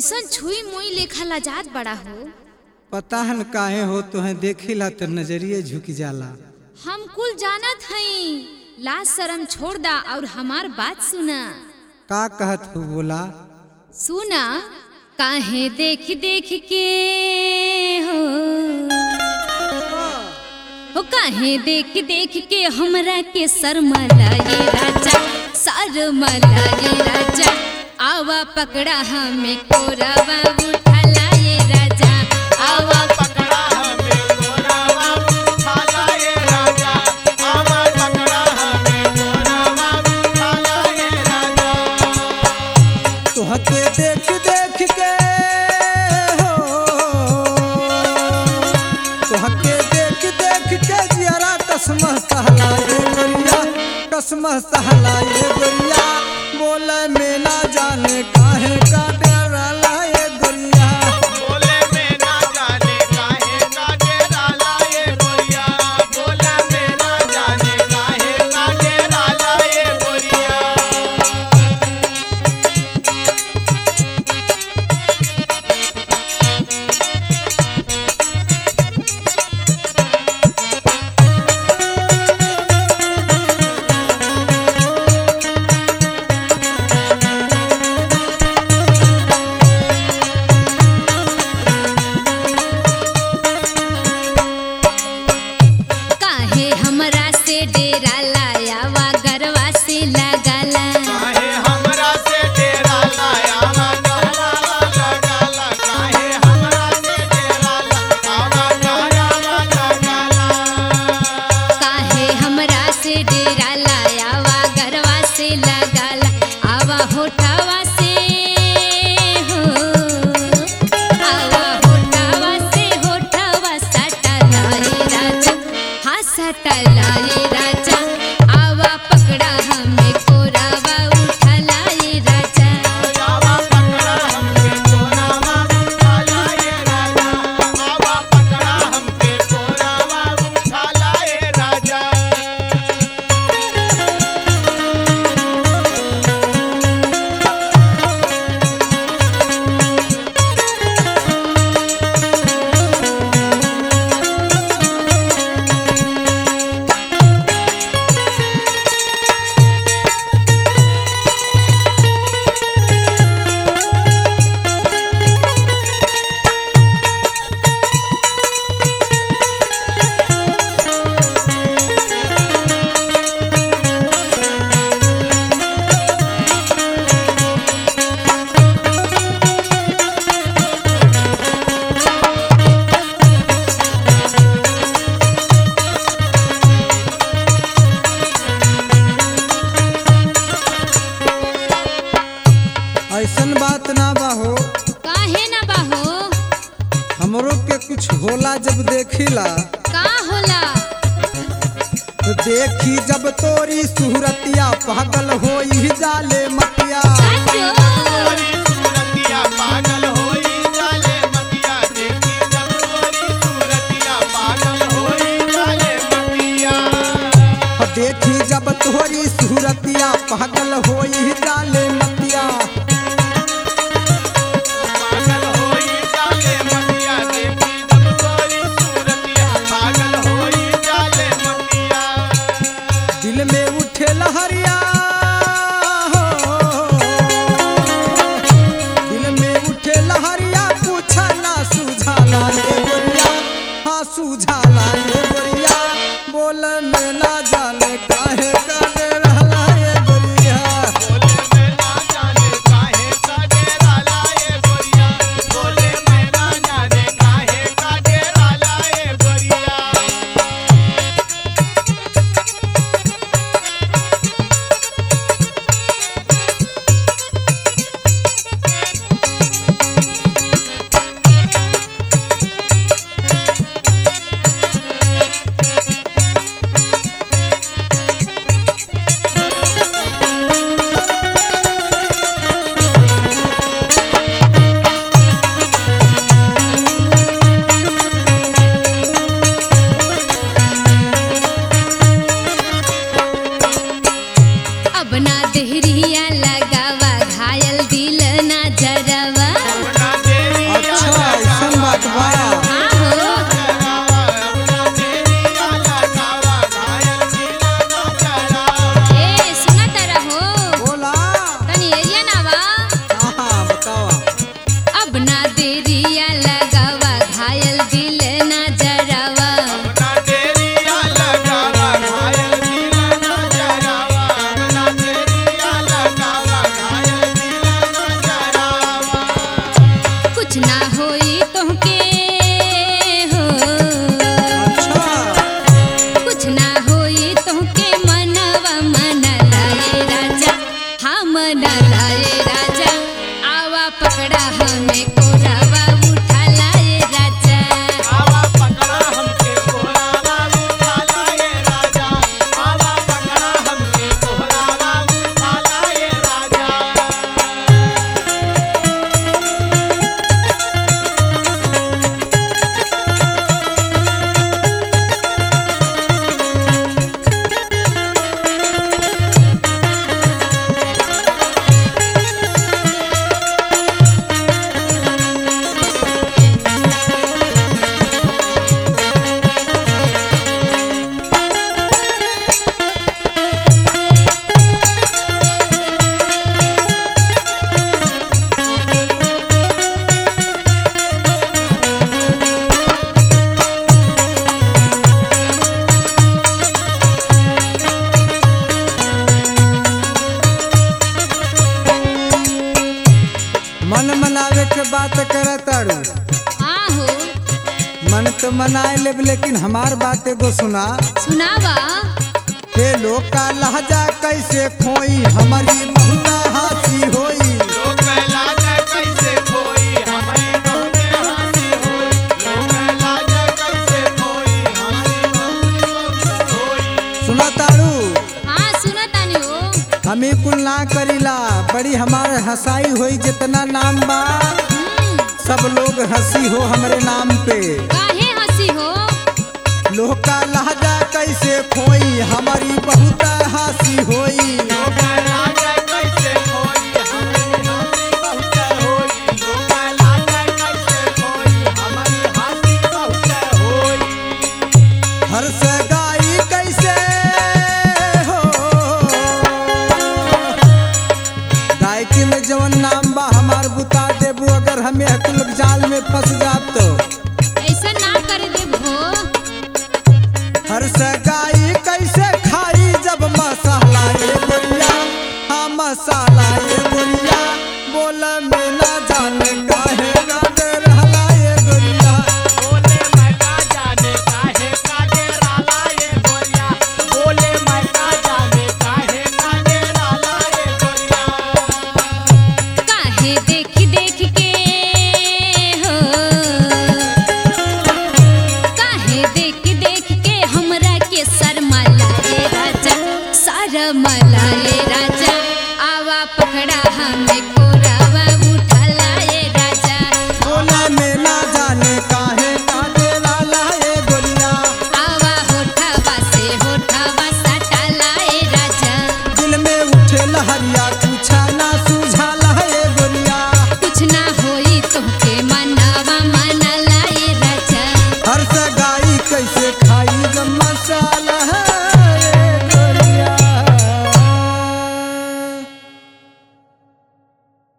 कैसन छुई मुई लेखा लजात बड़ा हो। पता हन काहे हो तुहे देखिला तो नजरिए झुक जाला। हम कुल जानत हई, लाज शरम छोड़ दा और हमार बात सुना। का कहत हो बोला। सुना, काहे देख देख के हो काहे देख देख के हमरा के शर्मला ये राजा, शर्मला ये राजा। आवा पकड़ा हमें कोरावा उठाला ये राजा, आवा पकड़ा हमें कोरावा उठाला ये राजा, आवा पकड़ा हमें कोरावा उठाला ये राजा। तुहके देख देख के हो, तुहके देख देख के जियरा कसम सहला ये गोरिया, कसम सहला ये गोरिया। बोले में ना जाने काहे का डराला ये गोरिया, बोले में ना जाने काहे का डेराला ये गोरिया, बोले में ना जाने काहे का डेराला ये गोरिया। काहे हमरा से डेराला, आवा गरवा से लगाला। काहे हमरा से डेराला, आवा गहरावा लगाला, काहे हमरा से डेराला, आवा गहरावा लगाला। काहे हमरा से डेराला, आवा गरवा से लगाला। आवा होठावा से हो, आवा होठावा से होठावा सटाला ये राजा, हाँ सटाला ये राजा। आवा पकड़ा हमें कोरावा उठाला ये राजा, आवा पकड़ा हमके कोरावा उठाला ये राजा, आवा पकड़ा हमके कोरावा उठाला ये राजा। ऐसन बात ना बाहो। काहे ना बाहो, हमरो के कुछ होला जब देखिला, का होला। तो देखी जब तोरी सूरतिया पागल होई जाले मतिया। साचो, तोरी सूरतिया पागल होई जाले मतिया, देखी जब तोरी सूरतिया पागल होई जाले मतिया। देखी जब तोरी सूरतिया पागल होई जाले मतिया। पागल होई जाले मतिया, देखी जब तोरी सूरतिया पागल होई जाले मतिया। दिल में उठे लहरिया हो, दिल में उठे लहरिया। पूछा ना सुझाला ये गोरिया, हाँ सुझाला ये गोरिया। बोल में ना जाने काहे का डराला ये गोरिया, बोले में ना जाने काहे का डेराला ये गोरिया, बोले में ना जाने काहे का डेराला ये गोरिया। मनाए लेब, लेकिन हमार बात एगो सुना। सुनावा। हे लोग का लहजा कैसे खोई, हमारी बहुत हंसी होई। लोग लाज कैसे खोई, हमारी बहुत हंसी होई। लोग लाज कैसे खोई, हमारी बहुत होई। सुना तारू, हाँ सुनतानी हो। हमी कुल ना करीला, बड़ी हमारे हंसाई होई। जितना नाम बा सब लोग हंसी हो हमरे नाम पे। काहे हंसी हो? लोग का लहजा कैसे खोई, हमारी बहुत हंसी होई। लोग लाज कैसे खोई, हमारी हंसी बहुत होई। लोग लाज कैसे खोई, हमारी हंसी बहुत होई। हर से गाई कैसे हो, गायकी में जवन नाम बा हमार बुता देबू। अगर हमें हकुल जाल में फंस जाब तो ऐसा ना कर देबो। हर से गाई कैसे खाई, जब मसाला ये गोरिया, हाँ मसाला ये गोरिया, बोल में ना जाने काहे ना दे रहला ये गोरिया। बोले मैं का जाने काहे का डेराला ये गोरिया। बोले मैं का जाने काहे का डेराला ये गोरिया। काहे देख देख के हो, काहे देख देख के हमरा के शर्माला ये राजा, शर्माला ये राजा। आवा पकड़ा हमें कोरावा उठाला ये राजा। बोला में ना जाने काहे का दे रहला ये गोरिया। आवा होठावा से होठावा सटाला ये राजा। दिल में उठे लहरिया, पूछा ना सूझाला ये गोरिया। कुछ ना होई तोहके मनावा मनाला ये राजा। हर से